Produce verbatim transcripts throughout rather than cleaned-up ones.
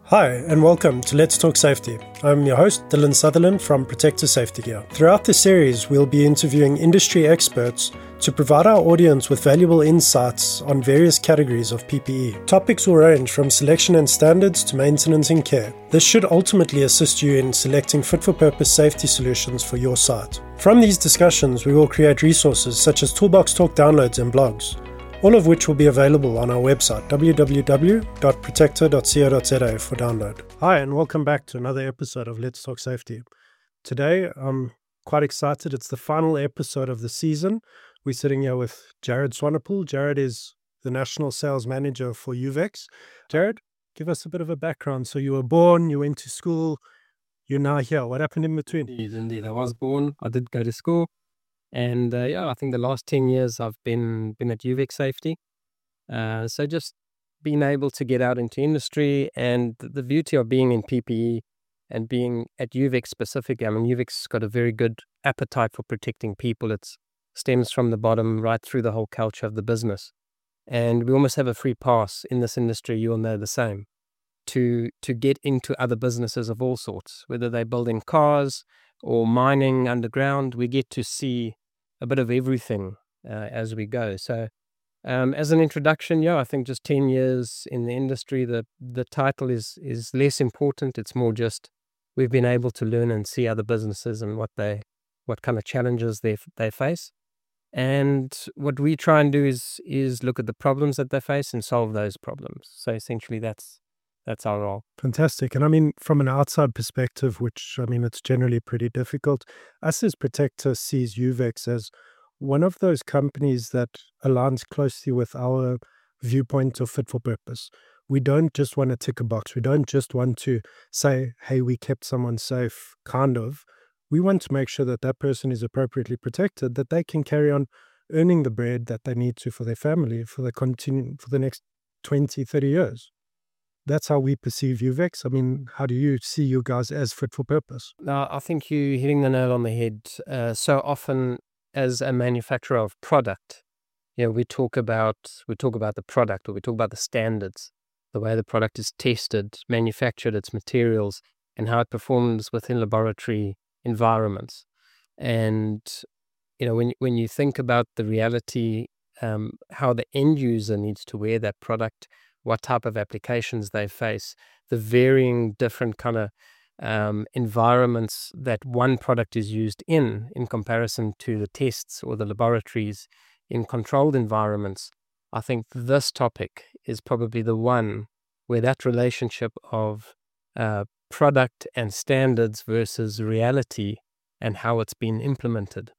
Hi, and welcome to Let's Talk Safety. I'm your host, Dylan Sutherland from Protector Safety Gear. Throughout this series, we'll be interviewing industry experts to provide our audience with valuable insights on various categories of P P E. Topics will range from selection and standards to maintenance and care. This should ultimately assist you in selecting fit-for-purpose safety solutions for your site. From these discussions, we will create resources such as Toolbox Talk downloads and blogs, all of which will be available on our website, w w w dot protector dot co dot z a, for download. Hi, and welcome back to another episode of Let's Talk Safety. Today, I'm quite excited. It's the final episode of the season. We're sitting here with Jared Swanepoel. Jared is the National Sales Manager for Uvex. Jared, give us a bit of a background. So you were born, you went to school, you're now here. What happened in between? Indeed, indeed. I was born, I did go to school. And uh, yeah, I think the last ten years I've been been at Uvex Safety. Uh, so just being able to get out into industry, and the beauty of being in P P E and being at Uvex specifically. I mean, Uvex's got a very good appetite for protecting people. It stems from the bottom right through the whole culture of the business. And we almost have a free pass in this industry, you'll know the same, to to get into other businesses of all sorts, whether they're building cars or mining underground. We get to see a bit of everything uh, as we go. So um, as an introduction, yeah, I think just ten years in the industry, the the title is is less important. It's more just we've been able to learn and see other businesses and what they what kind of challenges they they face. And what we try and do is is look at the problems that they face and solve those problems. So essentially that's That's our role. Fantastic. And I mean, from an outside perspective, which I mean, it's generally pretty difficult, us as Protector sees Uvex as one of those companies that aligns closely with our viewpoint of fit for purpose. We don't just want to tick a box. We don't just want to say, hey, we kept someone safe, kind of. We want to make sure that that person is appropriately protected, that they can carry on earning the bread that they need to for their family for the continue for the next twenty, thirty years. That's how we perceive Uvex. I mean, how do you see you guys as fit for purpose? Now, I think you're hitting the nail on the head. Uh, so often, as a manufacturer of product, you know, we talk about we talk about the product, or we talk about the standards, the way the product is tested, manufactured, its materials, and how it performs within laboratory environments. And you know, when when you think about the reality, um, how the end user needs to wear that product, what type of applications they face, the varying different kind of um, environments that one product is used in, in comparison to the tests or the laboratories in controlled environments. I think this topic is probably the one where that relationship of uh, product and standards versus reality and how it's been implemented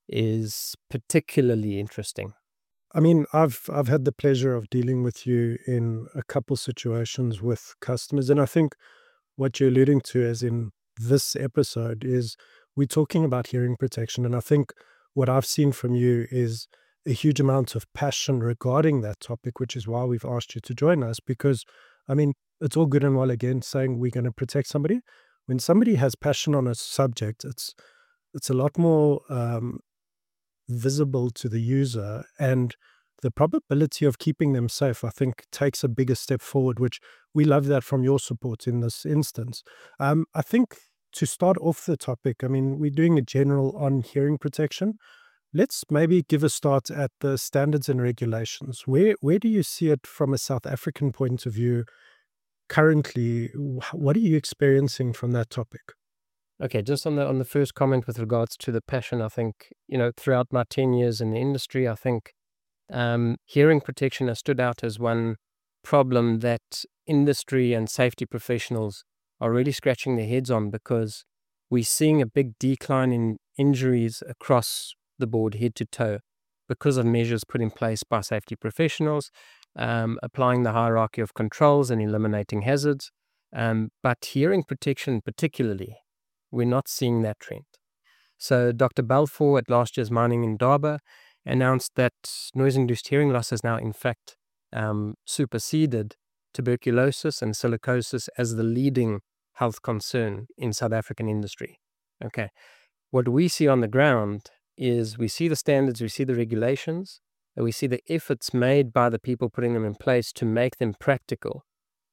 is particularly interesting. I mean, I've I've had the pleasure of dealing with you in a couple situations with customers, and I think what you're alluding to, as in this episode, is we're talking about hearing protection, and I think what I've seen from you is a huge amount of passion regarding that topic, which is why we've asked you to join us. Because, I mean, it's all good and well again saying we're going to protect somebody. When somebody has passion on a subject, it's it's a lot more Um, visible to the user, and the probability of keeping them safe, I think, takes a bigger step forward, which we love that from your support in this instance. Um, I think to start off the topic, I mean, we're doing a general on hearing protection. Let's maybe give a start at the standards and regulations. Where where do you see it from a South African point of view currently? What are you experiencing from that topic? Okay, just on the on the first comment with regards to the passion, I think, you know, throughout my ten years in the industry, I think um, hearing protection has stood out as one problem that industry and safety professionals are really scratching their heads on, because we're seeing a big decline in injuries across the board, head to toe, because of measures put in place by safety professionals, um, applying the hierarchy of controls and eliminating hazards. Um, but hearing protection particularly, we're not seeing that trend. So Doctor Balfour at last year's Mining Indaba announced that noise-induced hearing loss has now in fact um, superseded tuberculosis and silicosis as the leading health concern in South African industry. Okay, what we see on the ground is we see the standards, we see the regulations, and we see the efforts made by the people putting them in place to make them practical.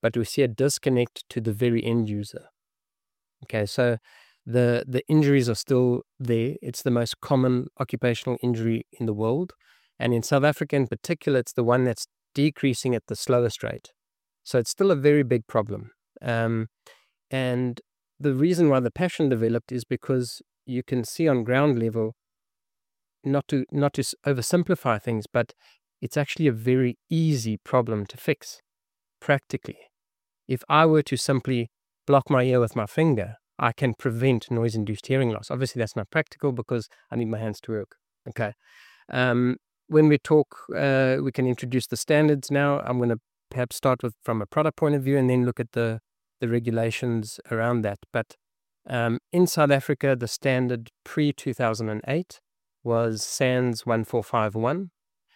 but we see a disconnect to the very end user. Okay, so the the injuries are still there. It's the most common occupational injury in the world, and in South Africa in particular, it's the one that's decreasing at the slowest rate. So it's still a very big problem. Um, and the reason why the passion developed is because you can see on ground level, not to not to oversimplify things, but it's actually a very easy problem to fix practically. If I were to simply block my ear with my finger, I can prevent noise-induced hearing loss. Obviously, that's not practical because I need my hands to work. Okay. Um, when we talk, uh, we can introduce the standards now. I'm going to perhaps start with from a product point of view and then look at the, the regulations around that. But um, in South Africa, the standard pre two thousand eight was SANS one four five one.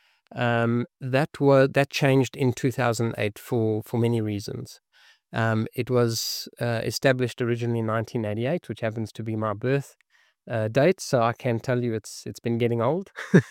Um, that was that changed in two thousand eight for, for many reasons. Um, it was uh, established originally in nineteen eighty-eight, which happens to be my birth uh, date, so I can tell you it's it's been getting old.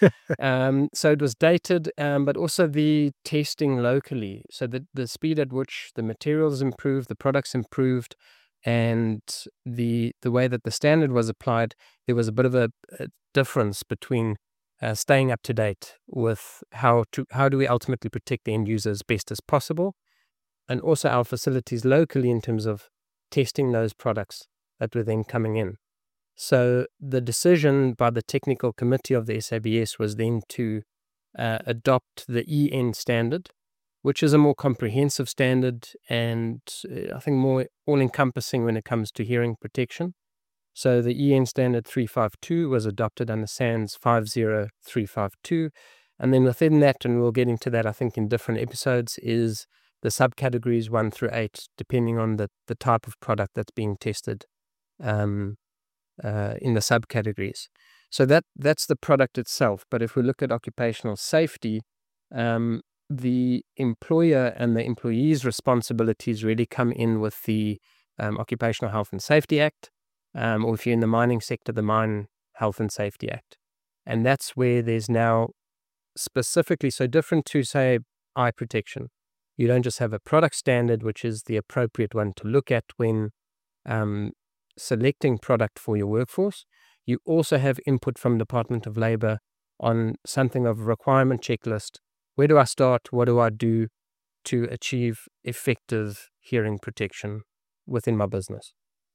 um, so it was dated, um, but also the testing locally. So the, the speed at which the materials improved, the products improved, and the the way that the standard was applied, there was a bit of a, a difference between uh, staying up to date with how to how do we ultimately protect the end user as best as possible, and also our facilities locally in terms of testing those products that were then coming in. So the decision by the technical committee of the S A B S was then to uh, adopt the E N standard, which is a more comprehensive standard and uh, I think more all-encompassing when it comes to hearing protection. So the E N standard three five two was adopted under SANS five zero three five two. And then within that, and we'll get into that I think in different episodes, is the subcategories one through eight, depending on the, the type of product that's being tested um, uh, in the subcategories. So that that's the product itself. But if we look at occupational safety, um, the employer and the employee's responsibilities really come in with the um, Occupational Health and Safety Act, um, or if you're in the mining sector, the Mine Health and Safety Act. And that's where there's now specifically, so different to, say, eye protection. You don't just have a product standard, which is the appropriate one to look at when um, selecting product for your workforce. You also have input from Department of Labor on something of a requirement checklist. Where do I start? What do I do to achieve effective hearing protection within my business?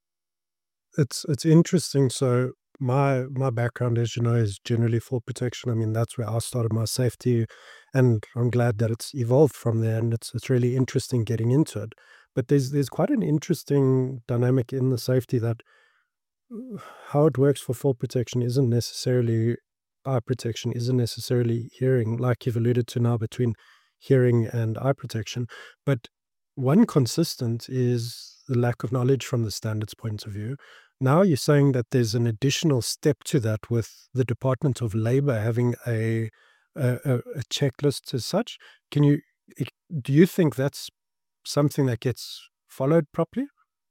It's it's interesting. So my my background, as you know, is generally fall protection. I mean, that's where I started my safety, and I'm glad that it's evolved from there. And it's it's really interesting getting into it. But there's there's quite an interesting dynamic in the safety that uh, how it works for fall protection isn't necessarily eye protection, isn't necessarily hearing, like you've alluded to now between hearing and eye protection. But one consistent is the lack of knowledge from the standards point of view. Now you're saying that there's an additional step to that with the Department of Labor having a a, a a checklist as such. Can you it, do you think that's something that gets followed properly?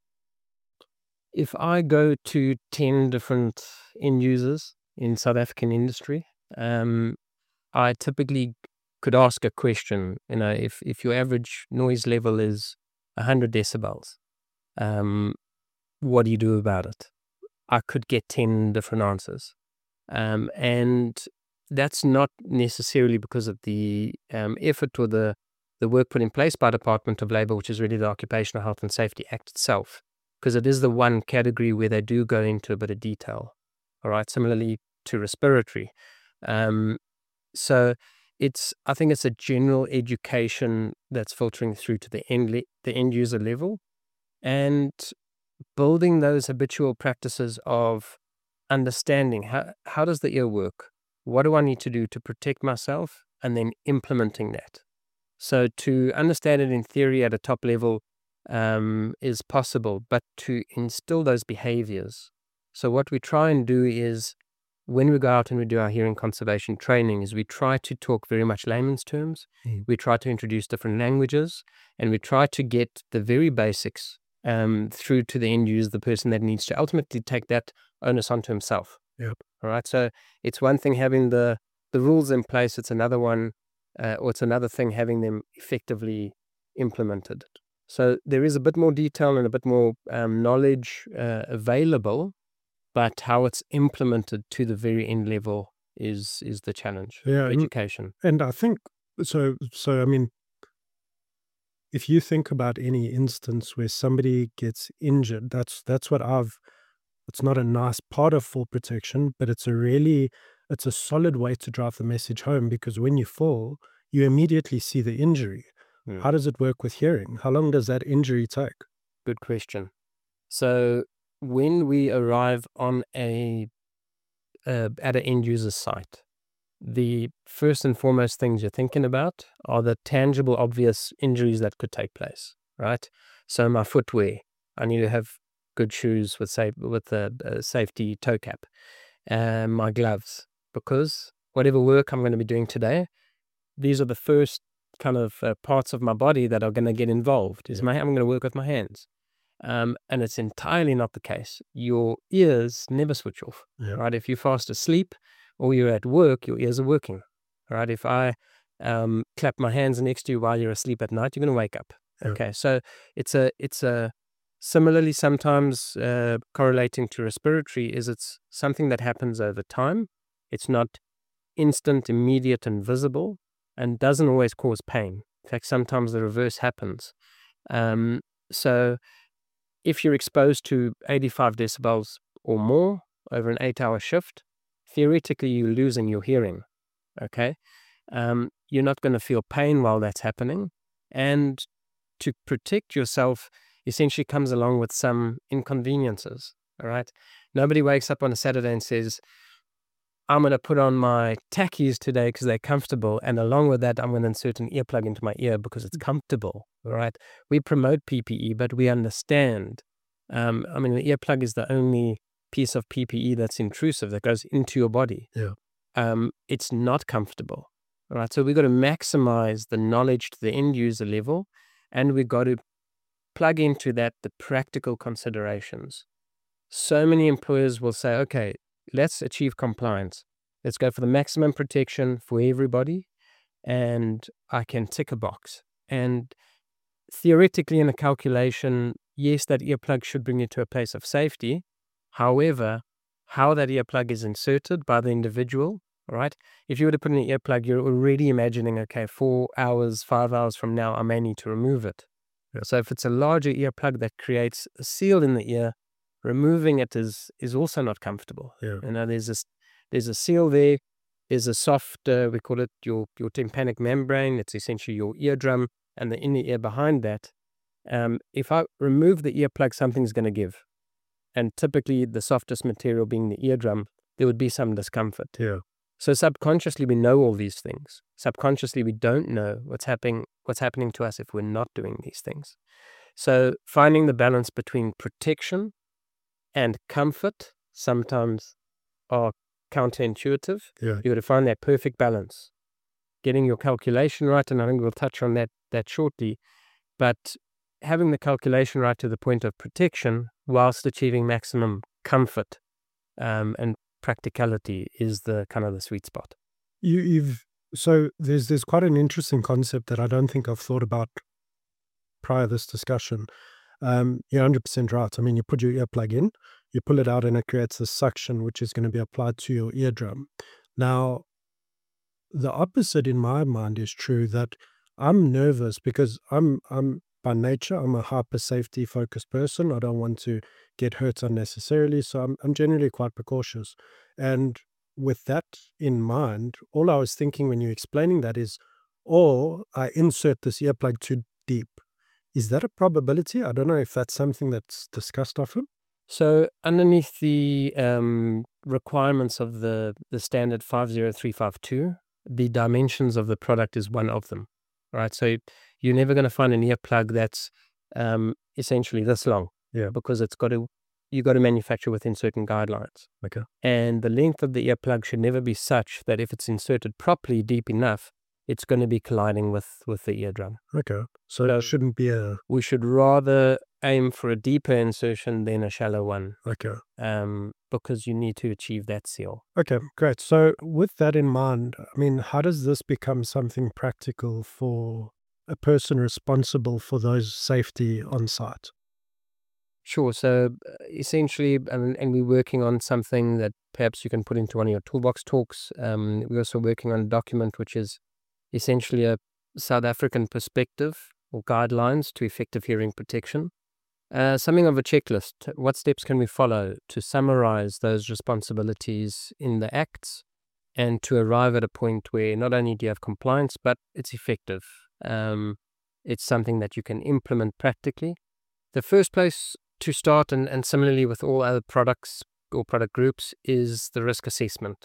If I go to ten different end users in South African industry, um, I typically could ask a question. You know, if, if your average noise level is one hundred decibels, um, what do you do about it? I could get ten different answers. Um, and that's not necessarily because of the um, effort or the, the work put in place by Department of Labor, which is really the Occupational Health and Safety Act itself, because it is the one category where they do go into a bit of detail. All right, similarly to respiratory. Um, so it's, I think it's a general education that's filtering through to the end, le- the end user level, and building those habitual practices of understanding how, how does the ear work? What do I need to do to protect myself? And then implementing that. So to understand it in theory at a top level um, is possible, but to instill those behaviors. So what we try and do is, when we go out and we do our hearing conservation training, is we try to talk very much layman's terms. Mm. We try to introduce different languages, and we try to get the very basics um, through to the end user, the person that needs to ultimately take that onus onto himself. Yep. All right. So it's one thing having the, the rules in place. It's another one, uh, or it's another thing having them effectively implemented. So there is a bit more detail and a bit more um, knowledge uh, available, but how it's implemented to the very end level is is the challenge. Yeah, and, Education. and I think so. So I mean, if you think about any instance where somebody gets injured, that's that's what I've. It's not a nice part of fall protection, but it's a really it's a solid way to drive the message home, because when you fall, you immediately see the injury. Hmm. How does it work with hearing? How long does that injury take? Good question. So when we arrive on a uh, at an end user site, the first and foremost things you're thinking about are the tangible, obvious injuries that could take place, right? So my footwear, I need to have good shoes with safe with a, a safety toe cap, and my gloves, because whatever work I'm going to be doing today, these are the first kind of uh, parts of my body that are going to get involved. Is Yeah. my I'm going to work with my hands. Um, and it's entirely not the case. Your ears never switch off, Yeah. right? If you're fast asleep or you're at work, your ears are working, right? If I um, clap my hands next to you while you're asleep at night, you're going to wake up. Yeah. Okay, so it's a it's a similarly sometimes uh, correlating to respiratory is it's something that happens over time. It's not instant, immediate, and visible, and doesn't always cause pain. In fact, sometimes the reverse happens. Um, so if you're exposed to eighty-five decibels or more over an eight-hour shift, theoretically you're losing your hearing, okay? Um, you're not going to feel pain while that's happening. And to protect yourself essentially comes along with some inconveniences, all right? Nobody wakes up on a Saturday and says, I'm going to put on my tackies today because they're comfortable, and along with that, I'm going to insert an earplug into my ear because it's comfortable, all right? We promote P P E, but we understand. Um, I mean, the earplug is the only piece of P P E that's intrusive, that goes into your body. Yeah. Um, it's not comfortable, all right? So we've got to maximize the knowledge to the end user level, and we've got to plug into that the practical considerations. So many employers will say, okay, let's achieve compliance. Let's go for the maximum protection for everybody, and I can tick a box. And theoretically, in a calculation, yes, that earplug should bring you to a place of safety. However, how that earplug is inserted by the individual, right? If you were to put in an earplug, you're already imagining, okay, four hours, five hours from now, I may need to remove it. Yeah. So if it's a larger earplug that creates a seal in the ear, removing it is is also not comfortable. Yeah. You know, there's a there's a seal there. There's a soft, uh, we call it your your tympanic membrane. It's essentially your eardrum and the inner ear behind that. Um, if I remove the earplug, something's going to give, and typically the softest material being the eardrum, there would be some discomfort. Yeah. So subconsciously we know all these things. Subconsciously we don't know what's happening what's happening to us if we're not doing these things. So finding the balance between protection and comfort sometimes are counterintuitive. Yeah. You got to find that perfect balance, getting your calculation right, and I think we'll touch on that that shortly. But having the calculation right to the point of protection whilst achieving maximum comfort um, and practicality is the kind of the sweet spot. You, you've so there's there's quite an interesting concept that I don't think I've thought about prior to this discussion. Um, you're one hundred percent right. I mean, you put your earplug in, you pull it out, and it creates a suction which is going to be applied to your eardrum. Now, the opposite in my mind is true, that I'm nervous because I'm I'm by nature I'm a hyper safety focused person. I don't want to get hurt unnecessarily, so I'm I'm generally quite precautious. And with that in mind, all I was thinking when you're explaining that is, or I insert this earplug too deep. Is that a probability? I don't know if that's something that's discussed often. So underneath the um, requirements of the, the standard five zero three five two, the dimensions of the product is one of them, right? So you're never going to find an earplug that's um, essentially this long, Yeah. because it's got to you got to manufacture within certain guidelines. Okay. And the length of the earplug should never be such that if it's inserted properly deep enough, it's going to be colliding with, with the eardrum. Okay. So So- it shouldn't be a We should rather aim for a deeper insertion than a shallow one, okay. um, because you need to achieve that seal. Okay, great. So with that in mind, I mean, how does this become something practical for a person responsible for those safety on site? Sure. So uh, essentially, and, and we're working on something that perhaps you can put into one of your toolbox talks. Um, we're also working on a document which is essentially a South African perspective or guidelines to effective hearing protection. Uh, something of a checklist. What steps can we follow to summarize those responsibilities in the acts and to arrive at a point where not only do you have compliance, but it's effective. Um, it's something that you can implement practically. The first place to start, and, and similarly with all other products or product groups, is the risk assessment.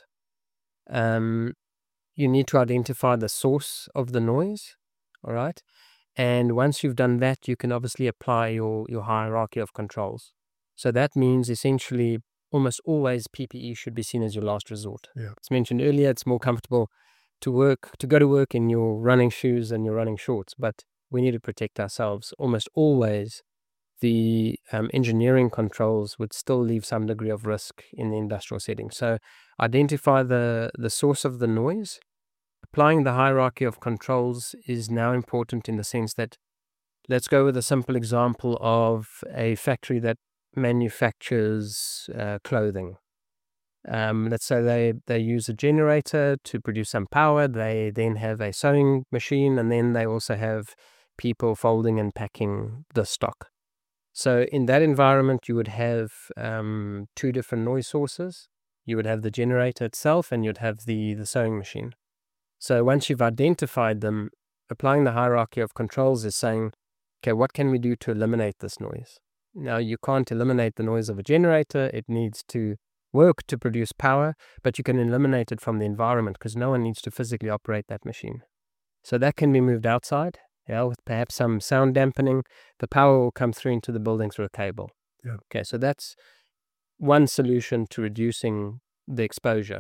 Um, you need to identify the source of the noise, all right? And once you've done that, you can obviously apply your, your hierarchy of controls. So that means essentially almost always P P E should be seen as your last resort. Yeah. As mentioned earlier, it's more comfortable to work, to go to work in your running shoes and your running shorts, but we need to protect ourselves. Almost always the um, engineering controls would still leave some degree of risk in the industrial setting. So identify the, the source of the noise. Applying the hierarchy of controls is now important in the sense that, let's go with a simple example of a factory that manufactures uh, clothing. Um, let's say they, they use a generator to produce some power. They then have a sewing machine, and then they also have people folding and packing the stock. So in that environment, you would have um, two different noise sources. You would have the generator itself, and you'd have the, the sewing machine. So once you've identified them, applying the hierarchy of controls is saying, okay, what can we do to eliminate this noise? Now, you can't eliminate the noise of a generator. It needs to work to produce power, but you can eliminate it from the environment because no one needs to physically operate that machine. So that can be moved outside, yeah, with perhaps some sound dampening. The power will come through into the building through a cable. Yeah. Okay, so that's one solution to reducing the exposure.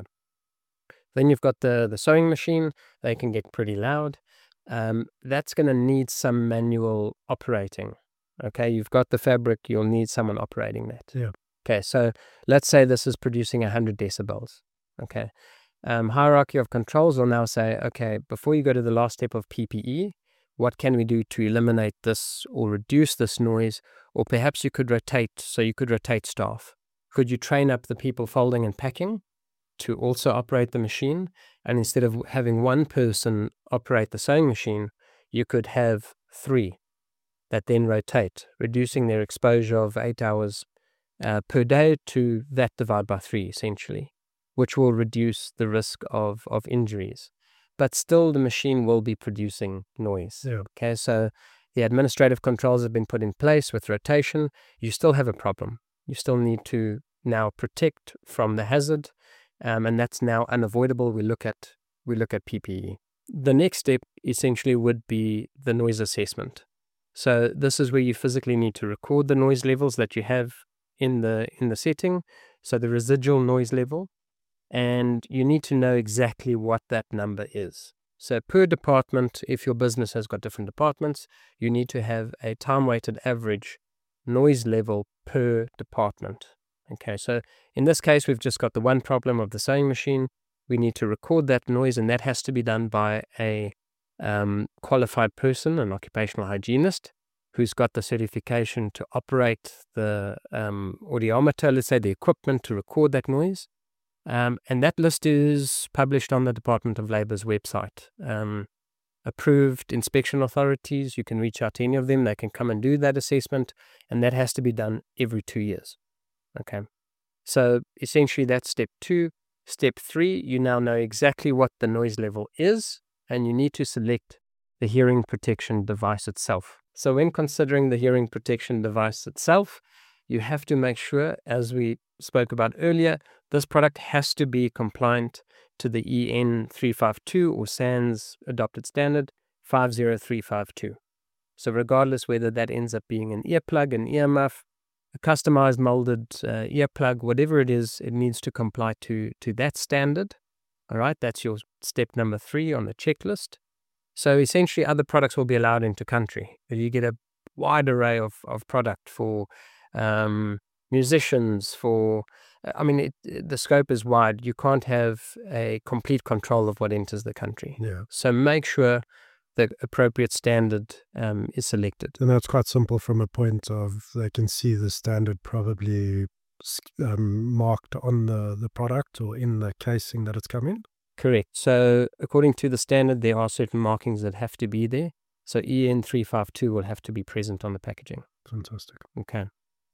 Then you've got the, the sewing machine. They can get pretty loud. Um, that's going to need some manual operating. Okay, you've got the fabric, you'll need someone operating that. Yeah. Okay, so let's say this is producing one hundred decibels. Okay, um, hierarchy of controls will now say, okay, before you go to the last step of P P E, what can we do to eliminate this or reduce this noise? Or perhaps you could rotate, so you could rotate staff. Could you train up the people folding and packing to also operate the machine? And instead of having one person operate the sewing machine, you could have three that then rotate, reducing their exposure of eight hours uh, per day to that divided by three, essentially, which will reduce the risk of, of injuries. But still, the machine will be producing noise. Yeah. Okay, so the administrative controls have been put in place with rotation. You still have a problem. You still need to now protect from the hazard, um, and that's now unavoidable. We look at we look at P P E. The next step essentially would be the noise assessment. So this is where you physically need to record the noise levels that you have in the in the setting, so the residual noise level, and you need to know exactly what that number is. So per department, if your business has got different departments, you need to have a time-weighted average noise level per department. Okay, so in this case, we've just got the one problem of the sewing machine. We need to record that noise, and that has to be done by a um, qualified person, an occupational hygienist, who's got the certification to operate the um, audiometer, let's say the equipment to record that noise. Um, and that list is published on the Department of Labor's website. Um, approved inspection authorities, you can reach out to any of them. They can come and do that assessment, and that has to be done every two years. Okay, so essentially that's step two. Step three, you now know exactly what the noise level is, and you need to select the hearing protection device itself. So when considering the hearing protection device itself, you have to make sure, as we spoke about earlier, this product has to be compliant to the E N three five two or SANS adopted standard five zero three five two. So regardless whether that ends up being an earplug, an earmuff, a customized molded uh, earplug, whatever it is, it needs to comply to, to that standard. All right, that's your step number three on the checklist. So essentially other products will be allowed into country. You get a wide array of, of product for um, musicians, for, I mean, it, the scope is wide. You can't have a complete control of what enters the country. Yeah. So make sure the appropriate standard um, is selected. And that's quite simple from a point of they can see the standard probably um, marked on the, the product or in the casing that it's come in? Correct. So according to the standard, there are certain markings that have to be there. So E N three five two will have to be present on the packaging. Fantastic. Okay.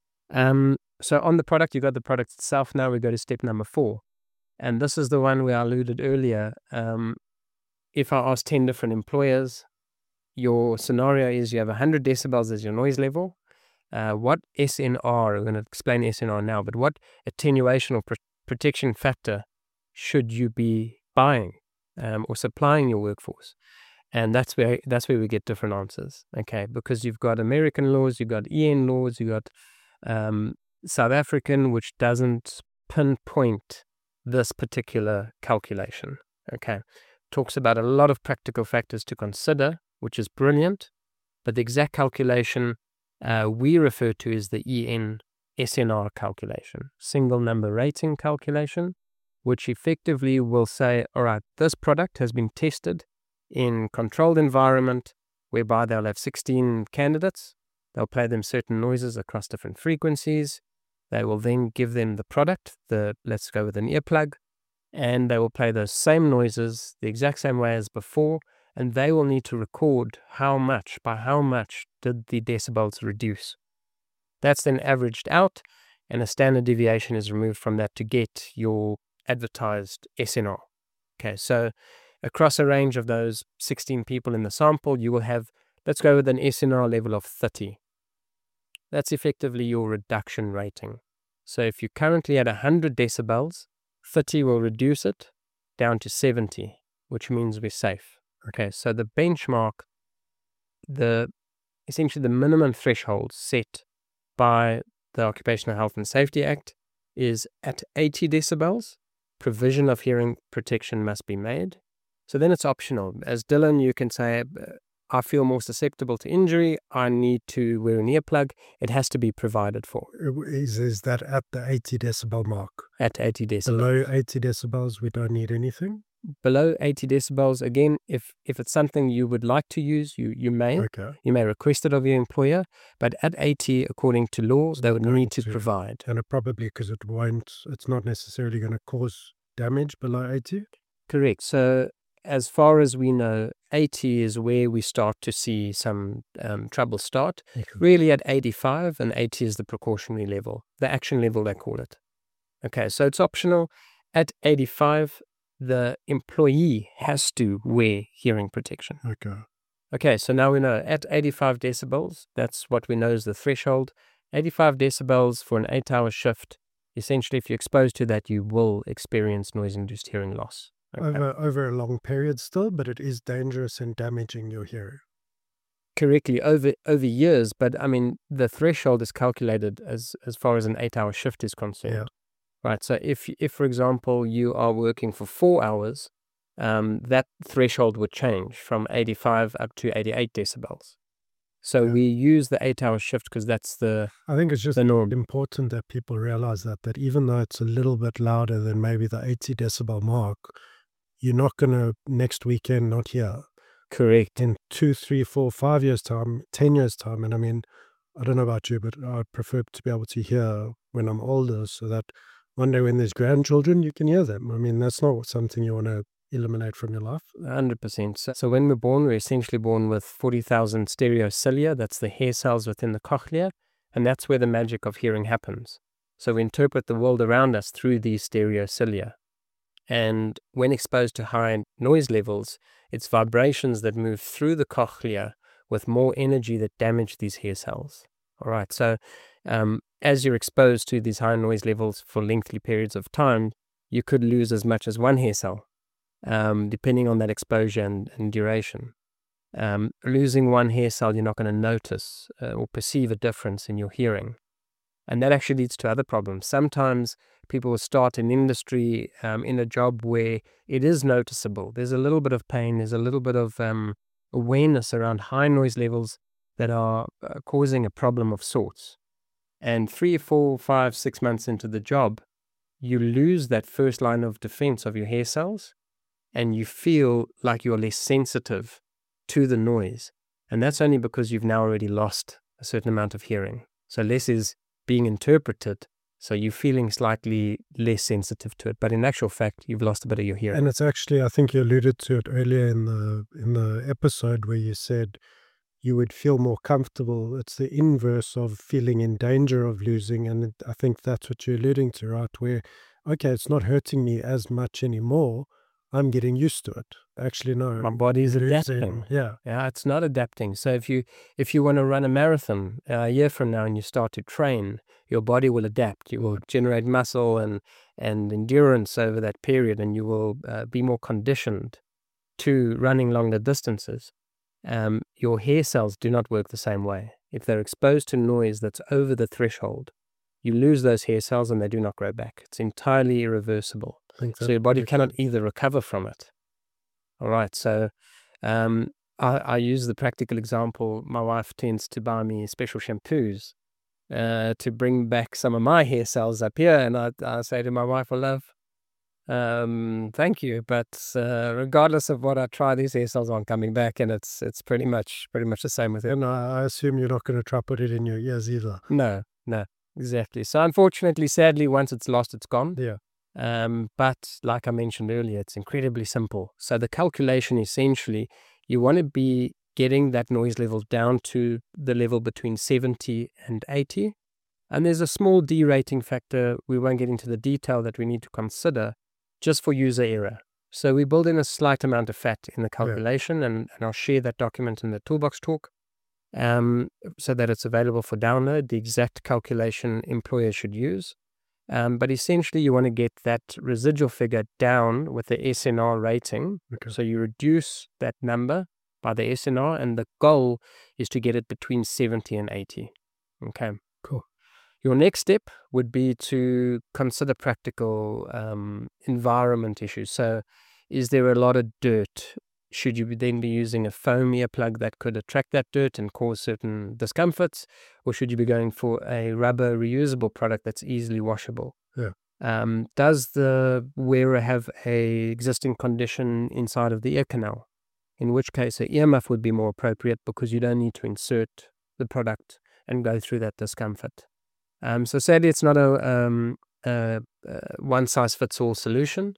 Um, so on the product, you got the product itself. Now we go to step number four. And this is the one where I alluded earlier. Um, if I ask ten different employers, your scenario is you have one hundred decibels as your noise level. Uh, what S N R, I'm going to explain S N R now, but what attenuation or pr- protection factor should you be buying um, or supplying your workforce? And that's where that's where we get different answers, okay? Because you've got American laws, you've got E N laws, you've got um, South African, which doesn't pinpoint this particular calculation, okay? Talks about a lot of practical factors to consider, which is brilliant, but the exact calculation uh, we refer to as the E N S N R calculation, single number rating calculation, which effectively will say, all right, this product has been tested in controlled environment whereby they'll have sixteen candidates. They'll play them certain noises across different frequencies. They will then give them the product, the let's go with an earplug, and they will play those same noises the exact same way as before, and they will need to record how much, by how much did the decibels reduce. That's then averaged out, and a standard deviation is removed from that to get your advertised S N R. Okay, so across a range of those sixteen people in the sample, you will have, let's go with an S N R level of thirty. That's effectively your reduction rating. So if you're currently at one hundred decibels, thirty will reduce it down to seventy, which means we're safe. Okay, so the benchmark, the essentially the minimum threshold set by the Occupational Health and Safety Act is at eighty decibels. Provision of hearing protection must be made. So then it's optional. As Dylan, you can say, I feel more susceptible to injury, I need to wear an earplug. It has to be provided for. Is, is that at the eighty decibel mark? At eighty decibels. Below eighty decibels, we don't need anything? Below eighty decibels, again, if, if it's something you would like to use, you, you may. Okay. You may request it of your employer, but at eighty, according to laws, they would need to, to provide. And it probably, because it won't, it's not necessarily going to cause damage below eighty? Correct. So as far as we know, eighty is where we start to see some um, trouble start. Okay. Really at eighty-five, and eighty is the precautionary level, the action level they call it. Okay, so it's optional. At eighty-five, the employee has to wear hearing protection. Okay. Okay, so now we know at eighty-five decibels, that's what we know is the threshold. eighty-five decibels for an eight-hour shift. Essentially, if you're exposed to that, you will experience noise-induced hearing loss. Okay. Over, over a long period still, but it is dangerous and damaging your hearing. Correctly, over over years, but I mean, the threshold is calculated as, as far as an eight-hour shift is concerned. Yeah. Right, so if, if, for example, you are working for four hours, um, that threshold would change from eighty-five up to eighty-eight decibels. So yeah. we use the eight-hour shift because that's the I think it's just the norm. Important that people realize that, that even though it's a little bit louder than maybe the eighty decibel mark, you're not going to next weekend not hear. Correct. In two, three, four, five years' time, ten years' time. And I mean, I don't know about you, but I'd prefer to be able to hear when I'm older so that one day when there's grandchildren, you can hear them. I mean, that's not something you want to eliminate from your life. one hundred percent. So, so when we're born, we're essentially born with forty thousand stereocilia. That's the hair cells within the cochlea. And that's where the magic of hearing happens. So we interpret the world around us through these stereocilia. And when exposed to high noise levels, it's vibrations that move through the cochlea with more energy that damage these hair cells. All right, so um, as you're exposed to these high noise levels for lengthy periods of time, you could lose as much as one hair cell, um, depending on that exposure and, and duration. Um, losing one hair cell, you're not going to notice uh, or perceive a difference in your hearing. And that actually leads to other problems. Sometimes people will start in industry um, in a job where it is noticeable. There's a little bit of pain. There's a little bit of um, awareness around high noise levels that are uh, causing a problem of sorts. And three, four, five, six months into the job, you lose that first line of defense of your hair cells, and you feel like you're less sensitive to the noise. And that's only because you've now already lost a certain amount of hearing. So less is being interpreted. So you're feeling slightly less sensitive to it. But in actual fact, you've lost a bit of your hearing. And it's actually, I think you alluded to it earlier in the in the episode where you said you would feel more comfortable. It's the inverse of feeling in danger of losing. And it, I think that's what you're alluding to, right? Where, okay, it's not hurting me as much anymore. I'm getting used to it. Actually, no. My body's adapting. Yeah. Yeah, it's not adapting. So if you if you want to run a marathon uh, a year from now and you start to train, your body will adapt. You will generate muscle and, and endurance over that period, and you will uh, be more conditioned to running longer distances. Um, your hair cells do not work the same way. If they're exposed to noise that's over the threshold, you lose those hair cells and they do not grow back. It's entirely irreversible. So your body cannot either recover from it. All right, so um, I, I use the practical example. My wife tends to buy me special shampoos uh, to bring back some of my hair cells up here. And I, I say to my wife, well, love, um, thank you. But uh, regardless of what I try, these hair cells aren't coming back. And it's it's pretty much pretty much the same with it. And I, I assume you're not going to try put it in your ears either. No, no, exactly. So unfortunately, sadly, once it's lost, it's gone. Yeah. Um, but like I mentioned earlier, it's incredibly simple. So the calculation, essentially, you want to be getting that noise level down to the level between seventy and eighty. And there's a small derating factor. We won't get into the detail that we need to consider just for user error. So we build in a slight amount of fat in the calculation, yeah. and, and I'll share that document in the Toolbox Talk um, so that it's available for download, the exact calculation employers should use. Um, but essentially, you want to get that residual figure down with the S N R rating. Okay. So you reduce that number by the S N R, and the goal is to get it between seventy and eighty. Okay. Cool. Your next step would be to consider practical um, environment issues. So is there a lot of dirt? Should you then be using a foam earplug that could attract that dirt and cause certain discomforts? Or should you be going for a rubber reusable product that's easily washable? Yeah. Um, does the wearer have a existing condition inside of the ear canal? In which case an earmuff would be more appropriate because you don't need to insert the product and go through that discomfort. Um, so sadly, it's not a, um, a, a one-size-fits-all solution,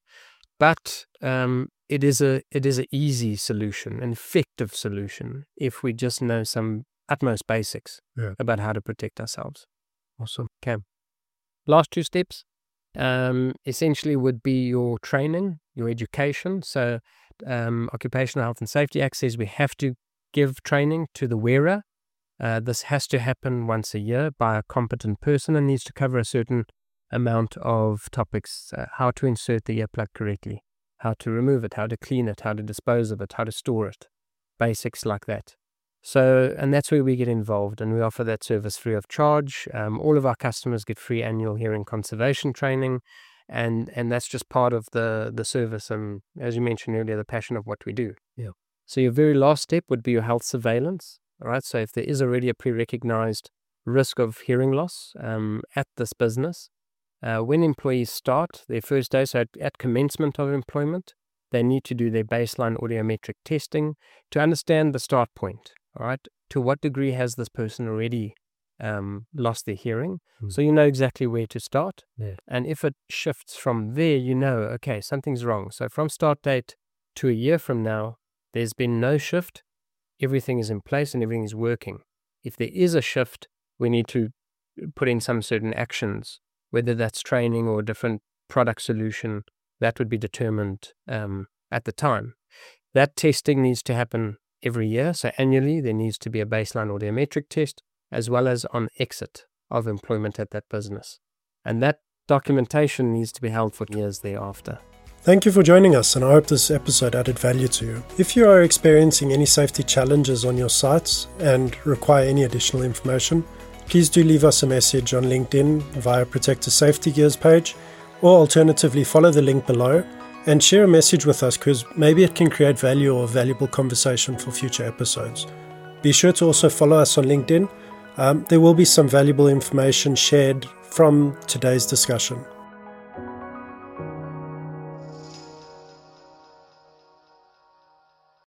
but um, it is a it is an easy solution, an effective solution, if we just know some utmost basics yeah. about how to protect ourselves. Awesome. Okay. Last two steps um, essentially would be your training, your education. So um, Occupational Health and Safety Act says we have to give training to the wearer. Uh, this has to happen once a year by a competent person and needs to cover a certain amount of topics, uh, how to insert the earplug correctly, how to remove it, how to clean it, how to dispose of it, how to store it, basics like that. So, and that's where we get involved, and we offer that service free of charge. Um, all of our customers get free annual hearing conservation training, and and that's just part of the, the service, and as you mentioned earlier, the passion of what we do. Yeah. So your very last step would be your health surveillance. All right, so if there is already a pre-recognized risk of hearing loss um, at this business, uh, when employees start their first day, so at, at commencement of employment, they need to do their baseline audiometric testing to understand the start point. All right, to what degree has this person already um, lost their hearing? Mm. So you know exactly where to start. Yeah. And if it shifts from there, you know, okay, something's wrong. So from start date to a year from now, there's been no shift. Everything is in place and everything is working. If there is a shift, we need to put in some certain actions, whether that's training or a different product solution, that would be determined um, at the time. That testing needs to happen every year. So annually, there needs to be a baseline audiometric test, as well as on exit of employment at that business. And that documentation needs to be held for years thereafter. Thank you for joining us, and I hope this episode added value to you. If you are experiencing any safety challenges on your sites and require any additional information, please do leave us a message on LinkedIn via Protector Safety Gears page, or alternatively follow the link below and share a message with us, because maybe it can create value or valuable conversation for future episodes. Be sure to also follow us on LinkedIn. Um, there will be some valuable information shared from today's discussion.